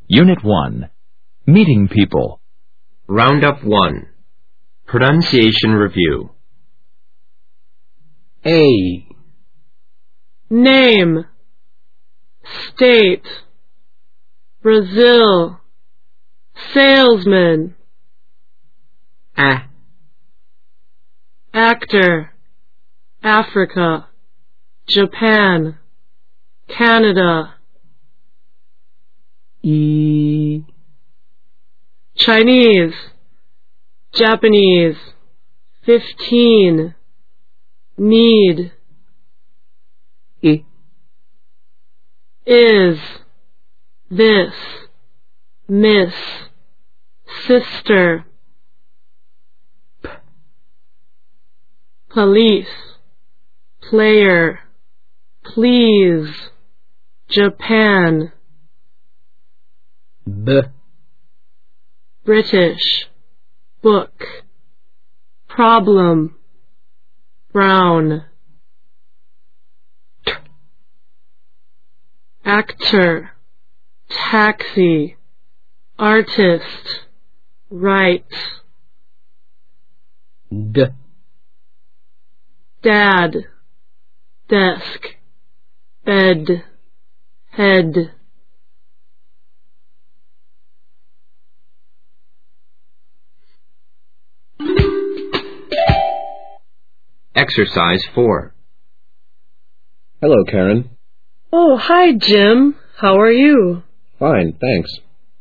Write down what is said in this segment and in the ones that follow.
Unit 1. Meeting people. Roundup 1. Pronunciation Review. A. Name, state, Brazil, salesman. A. Actor, Africa, Japan, Canada. E. Chinese, Japanese, 15, need. I. Is, this, miss, sister. Police, player, please, Japan. B. British, book, problem, brown. Actor, taxi, artist, right. D. Dad, desk, bed, head. Exercise 4. Hello, Karen. Oh, hi, Jim. How are you? Fine, thanks.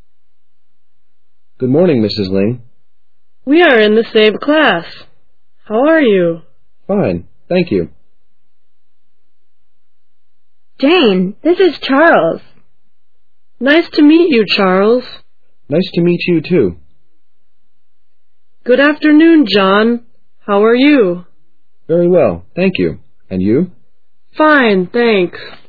Good morning, Mrs. Ling. We are in the same class. How are you? Fine, thank you. Jane, this is Charles. Nice to meet you, Charles. Nice to meet you, too. Good afternoon, John. How are you? Very well, thank you. And you? Fine, thanks.